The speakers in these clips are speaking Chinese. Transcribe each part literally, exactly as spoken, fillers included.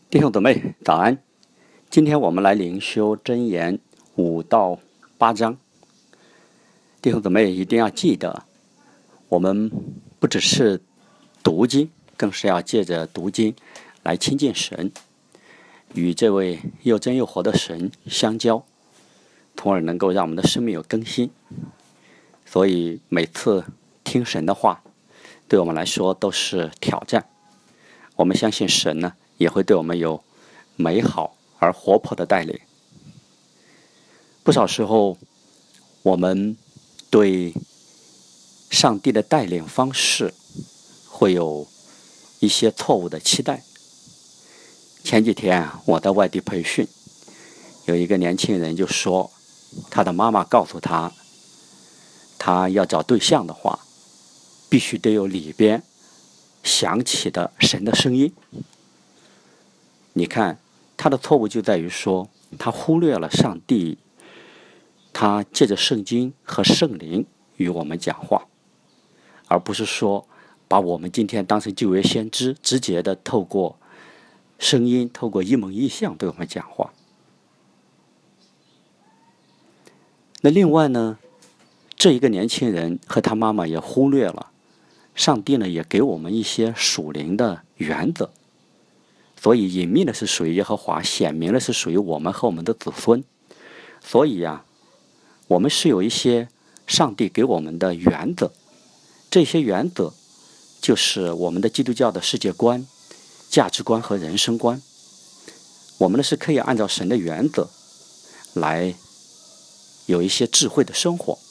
弟兄姊妹，早安！今天我们来灵修箴言五到八章。弟兄姊妹一定要记得，我们不只是读经，更是要借着读经来亲近神，与这位又真又活的神相交，从而能够让我们的生命有更新。所以每次听神的话，对我们来说都是挑战。我们相信神呢，也会对我们有美好而活泼的带领。不少时候，我们对上帝的带领方式会有一些错误的期待。前几天啊，我在外地培训，有一个年轻人就说，他的妈妈告诉他，他要找对象的话，必须得有里边响起的神的声音。你看，他的错误就在于说，他忽略了上帝，他借着圣经和圣灵与我们讲话，而不是说把我们今天当成旧约先知，直接的透过声音，透过一蒙一象对我们讲话。那另外呢，这一个年轻人和他妈妈也忽略了上帝呢，也给我们一些属灵的原则。所以隐秘的是属于耶和华，显明的是属于我们和我们的子孙。所以呀、啊，我们是有一些上帝给我们的原则，这些原则就是我们的基督教的世界观、价值观和人生观。我们呢是可以按照神的原则来有一些智慧的生活。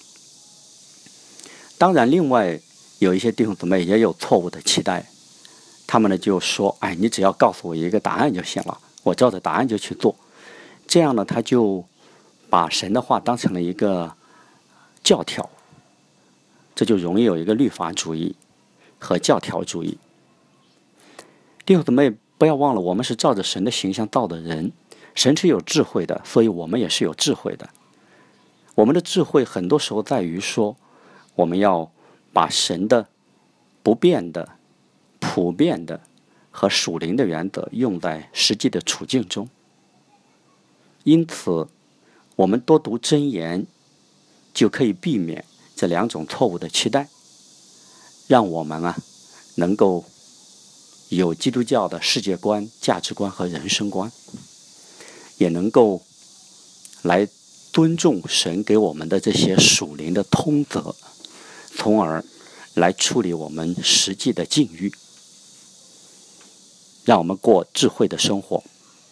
当然，另外有一些弟兄姊妹也有错误的期待。他们呢就说，哎，你只要告诉我一个答案就行了，我照着答案就去做。这样呢，他就把神的话当成了一个教条，这就容易有一个律法主义和教条主义。弟兄姊妹，不要忘了，我们是照着神的形象造的人，神是有智慧的，所以我们也是有智慧的。我们的智慧很多时候在于说，我们要把神的不变的、普遍的和属灵的原则用在实际的处境中。因此，我们多读箴言，就可以避免这两种错误的期待，让我们啊能够有基督教的世界观、价值观和人生观，也能够来尊重神给我们的这些属灵的通则，从而来处理我们实际的境遇，让我们过智慧的生活。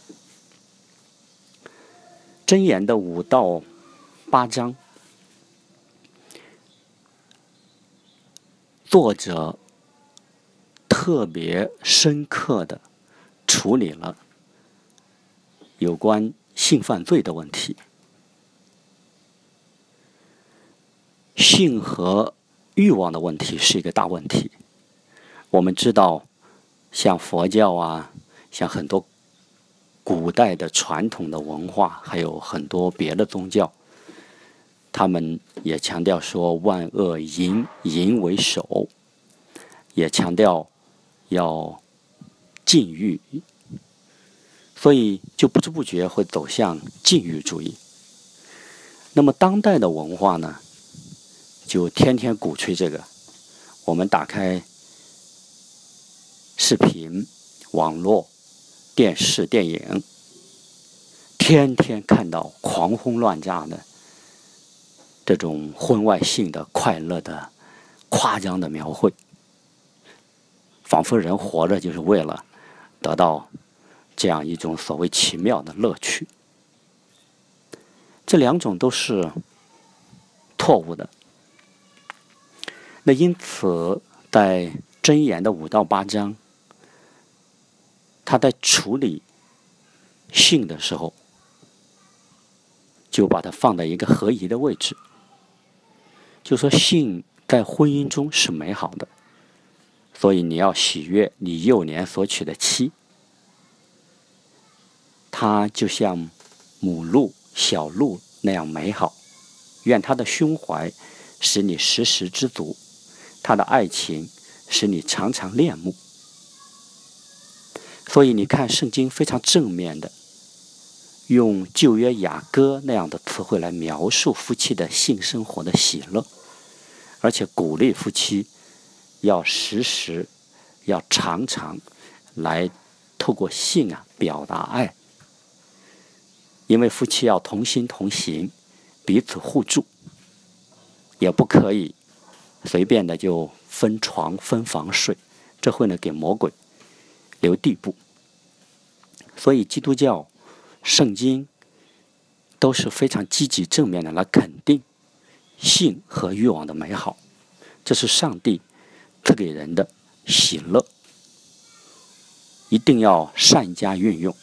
箴言的五到八章，作者特别深刻的处理了有关性犯罪的问题。性和欲望的问题是一个大问题。我们知道，像佛教啊，像很多古代的传统的文化，还有很多别的宗教，他们也强调说万恶淫，淫为首，也强调要禁欲，所以就不知不觉会走向禁欲主义。那么当代的文化呢，就天天鼓吹这个。我们打开视频、网络、电视、电影，天天看到狂轰乱炸的这种婚外性的快乐的夸张的描绘，仿佛人活着就是为了得到这样一种所谓奇妙的乐趣。这两种都是错误的。那因此，在箴言的五到八章，他在处理性的时候，就把它放在一个合宜的位置。就说性在婚姻中是美好的，所以你要喜悦你幼年所娶的妻，它就像母鹿、小鹿那样美好。愿他的胸怀使你时时知足，他的爱情使你常常恋慕。 所以你看，圣经非常正面的，用旧约雅歌那样的词汇来描述夫妻的性生活的喜乐，而且鼓励夫妻要时时、要常常来透过性啊表达爱，因为夫妻要同心同行，彼此互助，也不可以随便的就分床分房睡，这会呢给魔鬼留地步。所以基督教、圣经都是非常积极正面的来肯定性和欲望的美好，这是上帝赐给人的喜乐，一定要善加运用。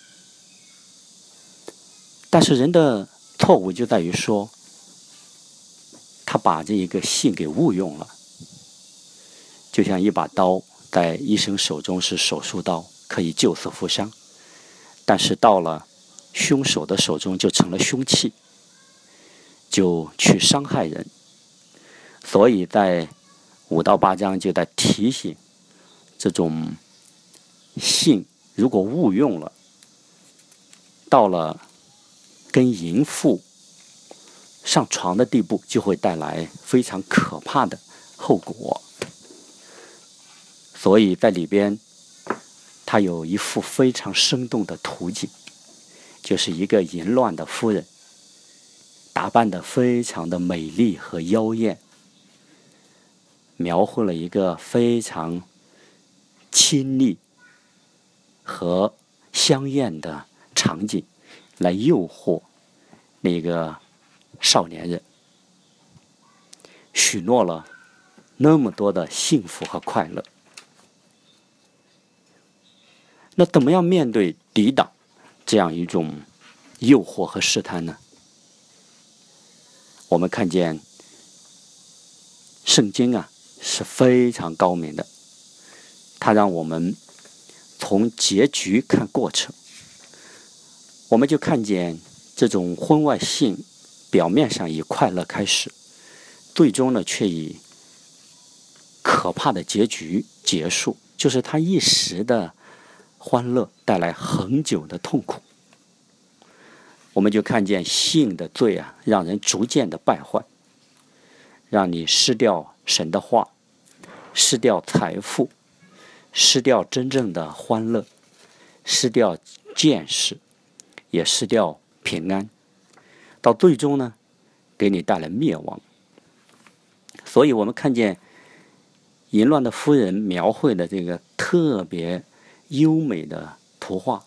但是人的错误就在于说，他把这一个性给误用了，就像一把刀在医生手中是手术刀，可以救死扶伤，但是到了凶手的手中就成了凶器，就去伤害人。所以在五到八章就在提醒，这种性如果误用了，到了跟淫妇上床的地步，就会带来非常可怕的后果。所以在里边他有一幅非常生动的图景，就是一个淫乱的夫人，打扮得非常的美丽和妖艳，描绘了一个非常亲昵和香艳的场景，来诱惑那个少年人，许诺了那么多的幸福和快乐。那怎么样面对抵挡这样一种诱惑和试探呢？我们看见圣经啊是非常高明的，它让我们从结局看过程。我们就看见这种婚外性表面上以快乐开始，最终呢却以可怕的结局结束，就是他一时的欢乐带来恒久的痛苦。我们就看见性的罪啊，让人逐渐的败坏，让你失掉神的话，失掉财富，失掉真正的欢乐，失掉见识，也失掉平安，到最终呢给你带来灭亡。所以我们看见淫乱的夫人描绘的这个特别优美的图画，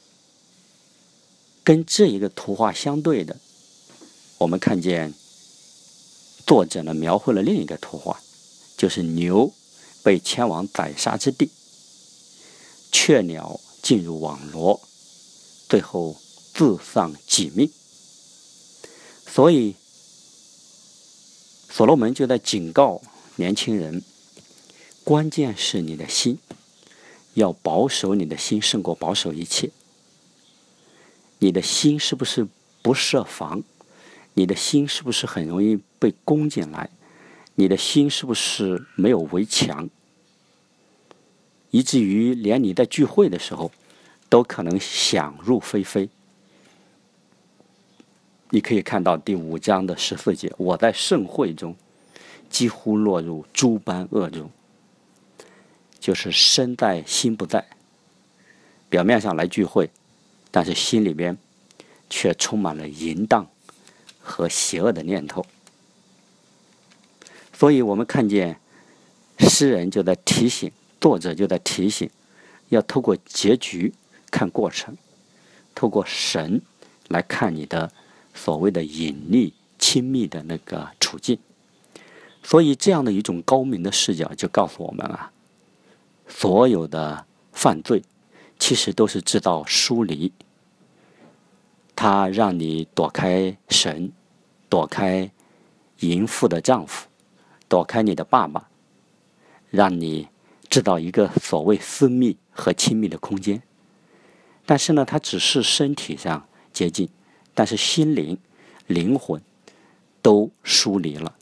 跟这一个图画相对的，我们看见作者呢描绘了另一个图画，就是牛被牵往宰杀之地，雀鸟进入网罗，最后自丧己命。所以所罗门就在警告年轻人，关键是你的心，要保守你的心胜过保守一切。你的心是不是不设防？你的心是不是很容易被攻进来？你的心是不是没有围墙，以至于连你在聚会的时候都可能想入非非？你可以看到第五章的十四节，我在盛会中几乎落入诸般恶中，就是身在心不在，表面上来聚会，但是心里边却充满了淫荡和邪恶的念头。所以我们看见诗人就在提醒，作者就在提醒，要透过结局看过程，透过神来看你的所谓的隐匿亲密的那个处境。所以这样的一种高明的视角就告诉我们啊，所有的犯罪其实都是制造疏离，它让你躲开神，躲开淫妇的丈夫，躲开你的爸爸，让你制造一个所谓私密和亲密的空间。但是呢，它只是身体上接近，但是心灵、灵魂都疏离了。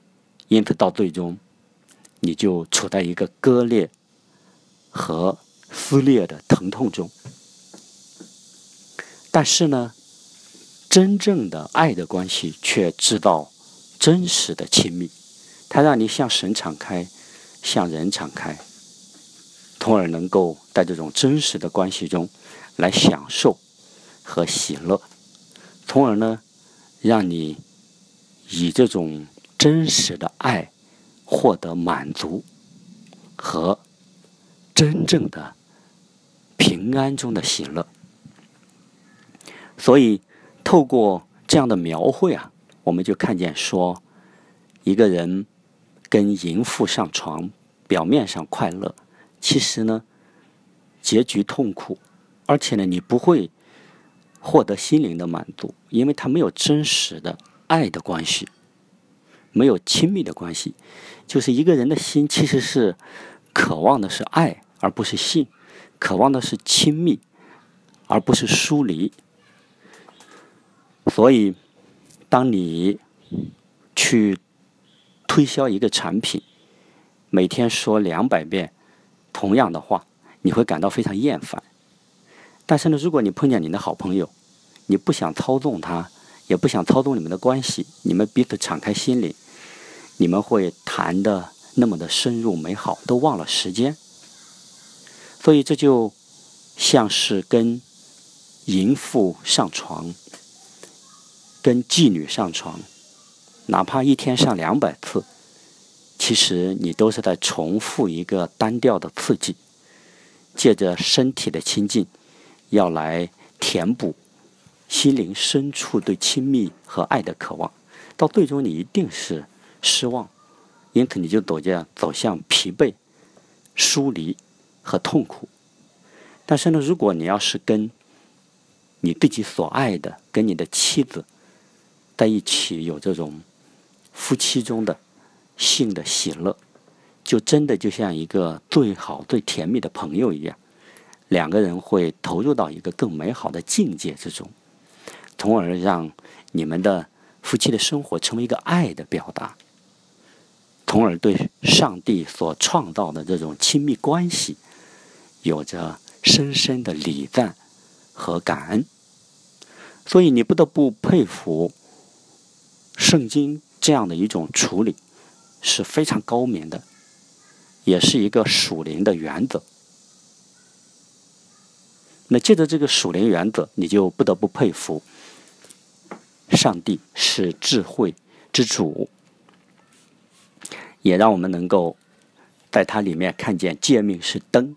因此到最终你就处在一个割裂和撕裂的疼痛中。但是呢，真正的爱的关系却知道真实的亲密，它让你向神敞开，向人敞开，从而能够在这种真实的关系中来享受和喜乐，从而呢，让你以这种真实的爱获得满足和真正的平安中的喜乐。所以透过这样的描绘啊，我们就看见说，一个人跟淫妇上床，表面上快乐，其实呢结局痛苦，而且呢你不会获得心灵的满足，因为他没有真实的爱的关系，没有亲密的关系。就是一个人的心其实是渴望的是爱而不是性，渴望的是亲密而不是疏离。所以当你去推销一个产品，每天说两百遍同样的话，你会感到非常厌烦。但是呢，如果你碰见你的好朋友，你不想操纵他，也不想操纵你们的关系，你们彼此敞开心灵，你们会谈的那么的深入美好，都忘了时间。所以这就像是跟淫妇上床，跟妓女上床，哪怕一天上两百次，其实你都是在重复一个单调的刺激，借着身体的亲近，要来填补心灵深处对亲密和爱的渴望，到最终你一定是失望，因此你就走向走向疲惫、疏离和痛苦。但是呢，如果你要是跟你自己所爱的，跟你的妻子在一起，有这种夫妻中的性的喜乐，就真的就像一个最好最甜蜜的朋友一样，两个人会投入到一个更美好的境界之中，从而让你们的夫妻的生活成为一个爱的表达，从而对上帝所创造的这种亲密关系有着深深的礼赞和感恩。所以你不得不佩服圣经这样的一种处理，是非常高明的，也是一个属灵的原则。那借着这个属灵原则，你就不得不佩服上帝是智慧之主，也让我们能够在它里面看见诫命是灯，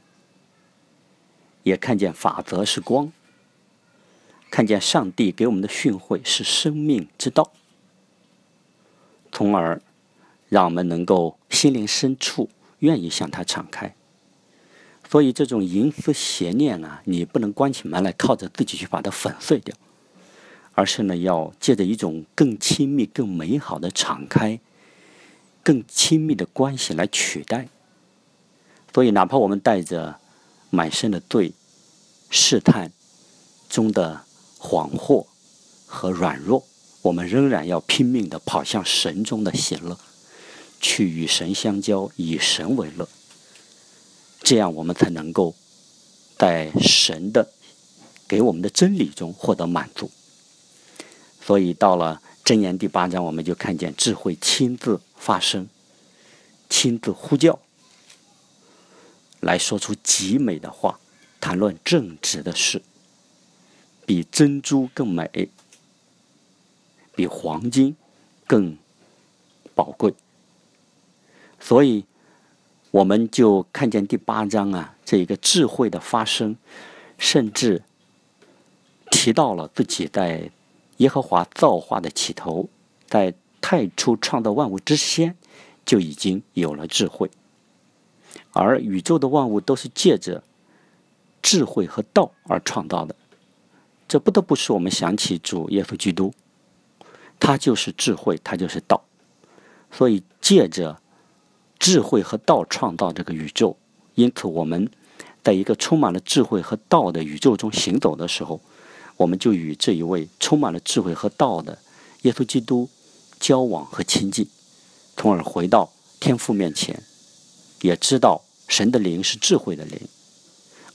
也看见法则是光，看见上帝给我们的训诲是生命之道，从而让我们能够心灵深处愿意向他敞开。所以这种淫思邪念啊，你不能关起门来靠着自己去把它粉碎掉，而是呢要借着一种更亲密更美好的敞开，更亲密的关系来取代。所以哪怕我们带着满身的罪、试探中的惶惑和软弱，我们仍然要拼命地跑向神中的喜乐，去与神相交，以神为乐，这样我们才能够在神的给我们的真理中获得满足。所以到了箴言第八章，我们就看见智慧亲自发声，亲自呼叫，来说出极美的话，谈论正直的事，比珍珠更美，比黄金更宝贵。所以我们就看见第八章啊，这一个智慧的发生，甚至提到了自己在耶和华造化的起头，在太初创造万物之先就已经有了智慧，而宇宙的万物都是借着智慧和道而创造的。这不得不使我们想起主耶稣基督，他就是智慧，他就是道。所以借着智慧和道创造这个宇宙，因此我们在一个充满了智慧和道的宇宙中行走的时候，我们就与这一位充满了智慧和道的耶稣基督交往和亲近，从而回到天父面前，也知道神的灵是智慧的灵，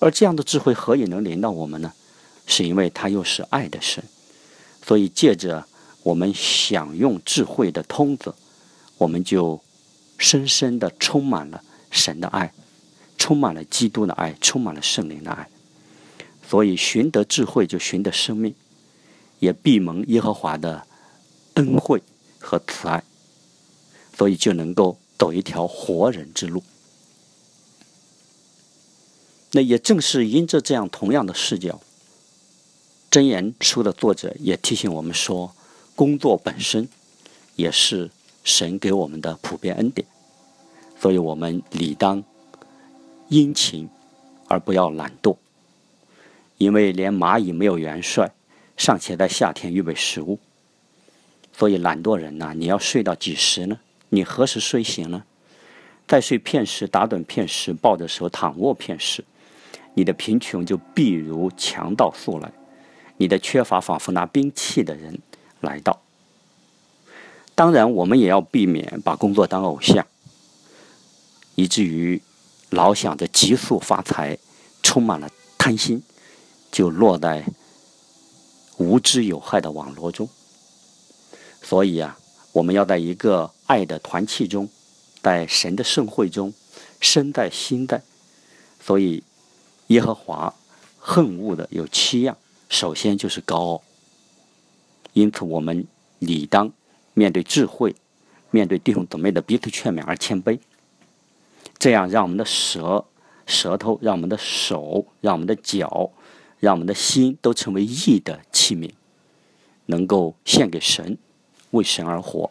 而这样的智慧何以能临到我们呢？是因为他又是爱的神，所以借着我们享用智慧的通子，我们就深深地充满了神的爱，充满了基督的爱，充满了圣灵的爱。所以寻得智慧就寻得生命，也必蒙耶和华的恩惠和慈爱，所以就能够走一条活人之路。那也正是因着这样同样的视角，箴言书的作者也提醒我们说，工作本身也是神给我们的普遍恩典，所以我们理当殷勤而不要懒惰，因为连蚂蚁没有元帅，尚且在夏天预备食物。所以懒惰人呐、啊，你要睡到几时呢？你何时睡醒呢？再睡片时，打盹片时，抱着手躺卧片时，你的贫穷就必如强盗速来，你的缺乏仿佛拿兵器的人来到。当然我们也要避免把工作当偶像，以至于老想着急速发财，充满了贪心，就落在无知有害的网络中。所以啊，我们要在一个爱的团契中，在神的盛会中，身在心在。所以耶和华恨恶的有七样，首先就是高傲。因此我们理当面对智慧，面对弟兄姊妹的彼此劝勉而谦卑，这样让我们的舌舌头，让我们的手，让我们的脚，让我们的心都成为义的器皿，能够献给神，为神而活。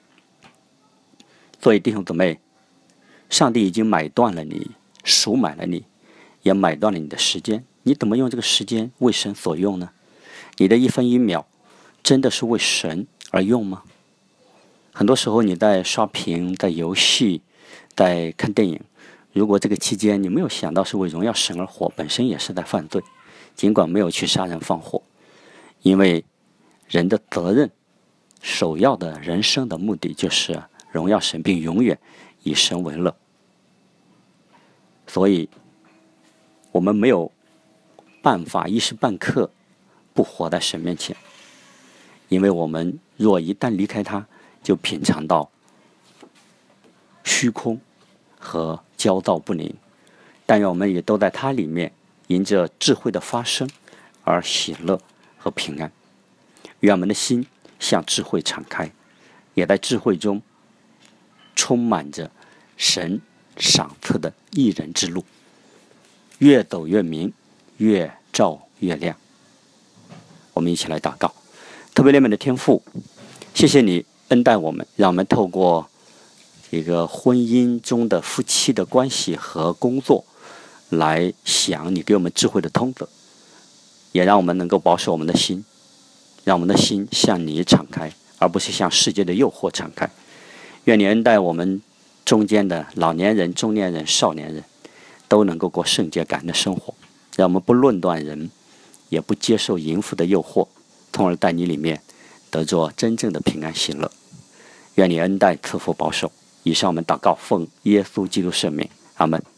所以弟兄姊妹，上帝已经买断了你，赎买了你，也买断了你的时间，你怎么用这个时间为神所用呢？你的一分一秒真的是为神而用吗？很多时候你在刷屏，在游戏，在看电影，如果这个期间你没有想到是为荣耀神而活，本身也是在犯罪，尽管没有去杀人放火。因为人的责任，首要的人生的目的就是荣耀神，并永远以神为乐。所以我们没有办法一时半刻不活在神面前，因为我们若一旦离开他，就品尝到虚空和焦躁不宁。但愿我们也都在他里面，因着智慧的发生而喜乐和平安。愿我们的心向智慧敞开，也在智慧中充满着神赏赐的义人之路，越走越明，越照越亮。我们一起来祷告。特别怜悯的天父，谢谢你恩待我们，让我们透过一个婚姻中的夫妻的关系和工作来想你给我们智慧的通则，也让我们能够保守我们的心，让我们的心向你敞开，而不是向世界的诱惑敞开。愿你恩待我们中间的老年人、中年人、少年人，都能够过圣洁感恩的生活，让我们不论断人，也不接受淫妇的诱惑，从而在你里面得着真正的平安喜乐。愿你恩待赐福保守。以上我们祷告，奉耶稣基督圣名，阿们。